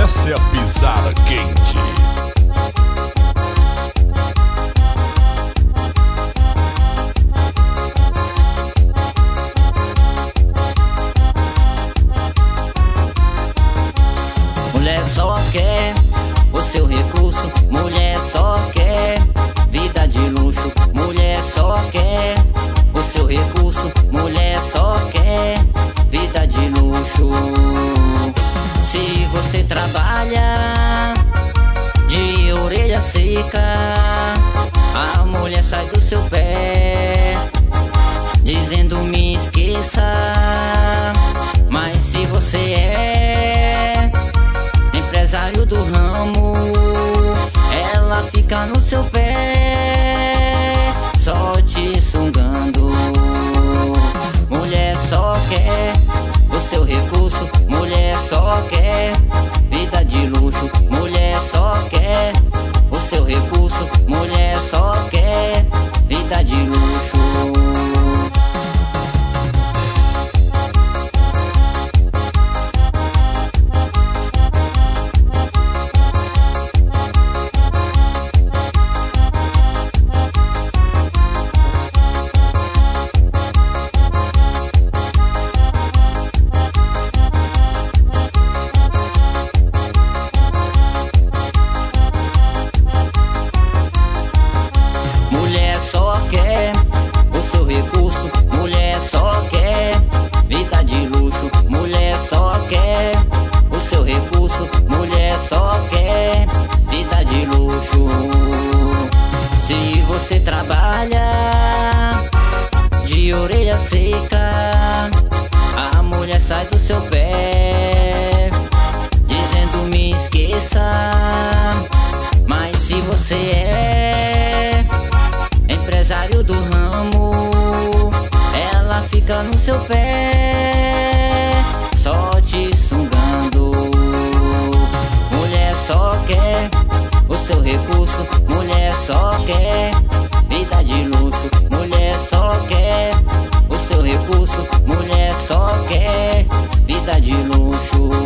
Essa é a pisada quente. Mulher só quer o seu recurso, mulher só quer vida de luxo. Mulher só quer o seu recurso, mulher só quer vida de luxo. Se você trabalha de orelha seca, a mulher sai do seu pé dizendo me esqueça. Mas se você é empresário do ramo, ela fica no seu pé só te sugando. Mulher só quer o seu recurso, mulher só quer vida de luxo. Mulher só quer o seu recurso, mulher só quer vida de luxo. Mulher só quer o seu recurso, mulher só quer vida de luxo. Mulher só quer o seu recurso, mulher só quer vida de luxo. Se você trabalha de orelha seca, a mulher sai do seu pé dizendo me esqueça. Mas se você é empresário do ramo, ela fica no seu pé só te sugando. Mulher só quer o seu recurso, mulher só quer vida de luxo. Mulher só quer o seu recurso, mulher só quer vida de luxo.